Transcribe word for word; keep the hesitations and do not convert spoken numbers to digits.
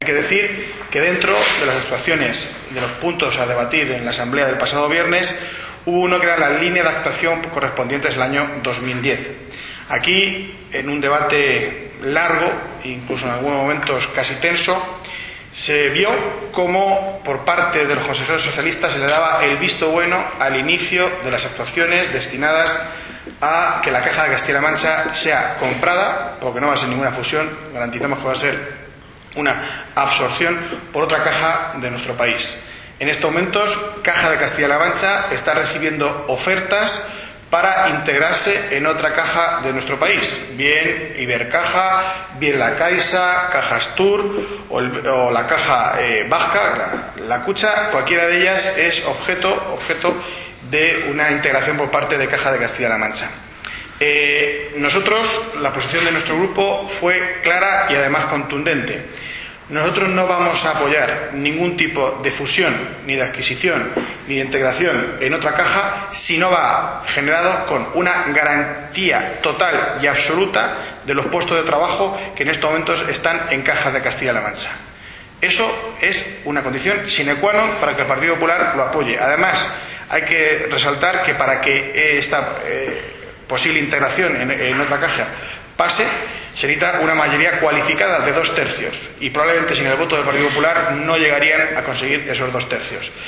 Hay que decir que dentro de las actuaciones, de los puntos a debatir en la Asamblea del pasado viernes, hubo uno que era la línea de actuación correspondientes al año dos mil diez. Aquí, en un debate largo, incluso en algunos momentos casi tenso, se vio cómo por parte de los consejeros socialistas se le daba el visto bueno al inicio de las actuaciones destinadas a que la Caja de Castilla-La Mancha sea comprada, porque no va a ser ninguna fusión, garantizamos que va a ser una absorción por otra caja de nuestro país. En estos momentos, Caja de Castilla-La Mancha está recibiendo ofertas para integrarse en otra caja de nuestro país, bien Ibercaja, bien la Caixa, Caja Astur o, el, o la Caja eh, Vasca, la, la Cucha. Cualquiera de ellas es objeto, objeto de una integración por parte de Caja de Castilla-La Mancha. Eh, nosotros, la posición de nuestro grupo fue clara y además contundente. Nosotros no vamos a apoyar ningún tipo de fusión, ni de adquisición, ni de integración en otra caja si no va generado con una garantía total y absoluta de los puestos de trabajo que en estos momentos están en Caja de Castilla-La Mancha. Eso es una condición sine qua non para que el Partido Popular lo apoye. Además, hay que resaltar que para que esta eh, posible integración en, en otra caja pase, se necesita una mayoría cualificada de dos tercios y probablemente sin el voto del Partido Popular no llegarían a conseguir esos dos tercios.